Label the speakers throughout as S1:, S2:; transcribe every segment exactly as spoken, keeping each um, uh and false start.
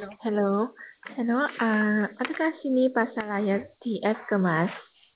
S1: Halo.
S2: Hello, hello. ah, adakah sini Pasaraya T F Kemas?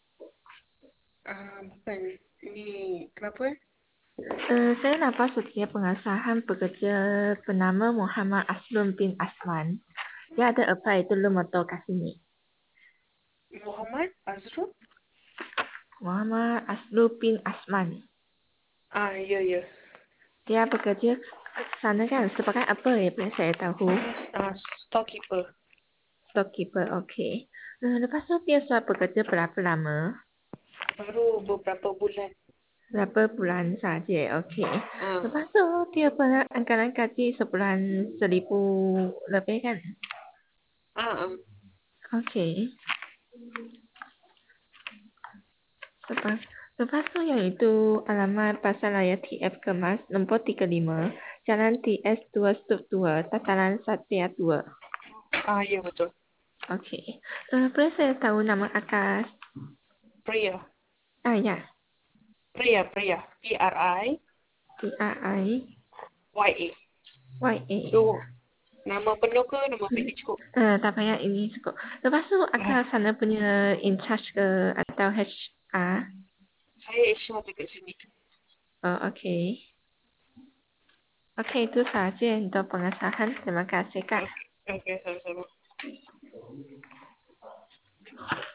S1: Ah, bukan. Ini kenapa? eh?
S2: Eh, saya nampak setia pengasahan pekerja bernama Muhammad Aslum bin Asman. Dia ada apply dulu motor kat sini.
S1: Muhammad Azrul?
S2: Muhammad Aslum bin Asman.
S1: Ah, ya, ya.
S2: Dia bekerja kat sana kan sebagai apa ya? Boleh saya tahu.
S1: Dia ah, storekeeper.
S2: Storekeeper, okey. Eh, lepas tu dia sudah bekerja berapa lama?
S1: Baru beberapa bulan.
S2: Berapa bulan saja, okey.
S1: Ah,
S2: Lepas tu dia pernah anggaran gaji sebulan seribu lebih kan?
S1: ah, ah.
S2: Okey. Lepas, lepas tu yang itu alamat Pasaraya T F Kemas nombor tiga puluh lima Jalan T S dua Stup dua Tataran Satria dua.
S1: Ah, ya, betul.
S2: Okey. Uh, boleh saya tahu nama akas?
S1: Priya.
S2: Ah ya.
S1: Priya, Priya. P R I
S2: P R I
S1: Y A.
S2: Y A.
S1: So, nama penuh ke nama pendek cukup?
S2: Uh, tak payah ini cukup. Lepas tu
S1: Ah,
S2: akas sana punya in charge ke atau H R?
S1: saya H R dekat sini.
S2: Oh, okey. Okey, itu sahaja untuk pengesahan. Terima kasih, Kak.
S1: Okey, okay, sama-sama.